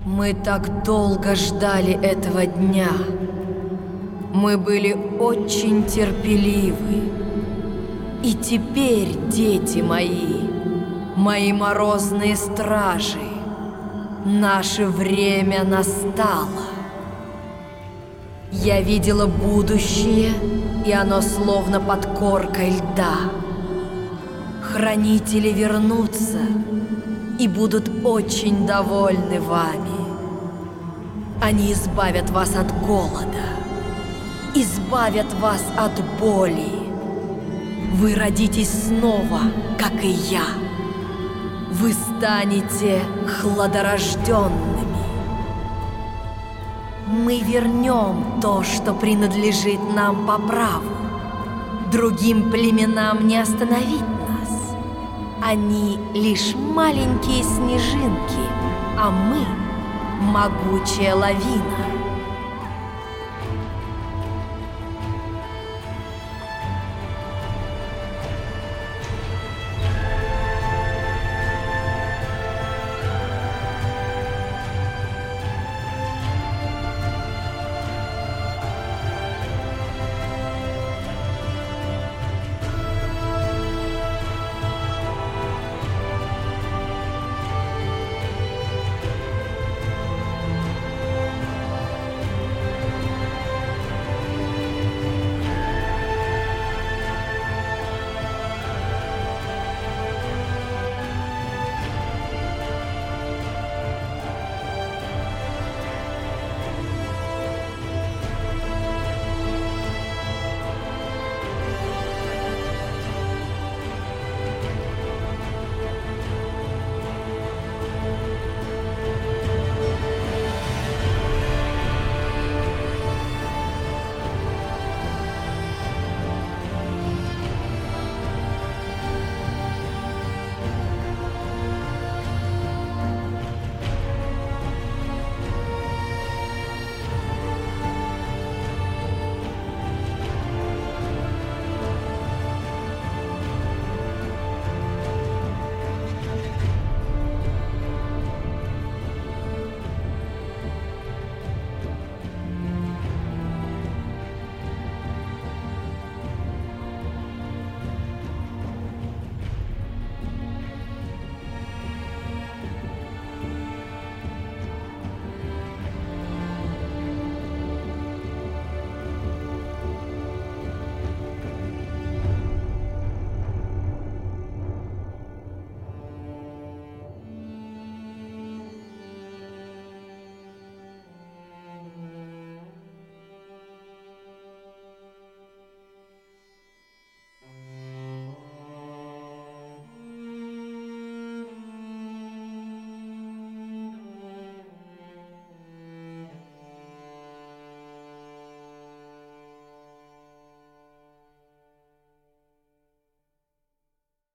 Мы так долго ждали этого дня. Мы были очень терпеливы. И теперь, дети мои морозные стражи, наше время настало. Я видела будущее, и оно словно под коркой льда. Хранители вернутся и будут очень довольны вами. Они избавят вас от голода, избавят вас от боли. Вы родитесь снова, как и я. Вы станете хладорожденными. Мы вернем то, что принадлежит нам по праву. Другим племенам не остановить нас. Они лишь маленькие снежинки, а мы — могучая лавина.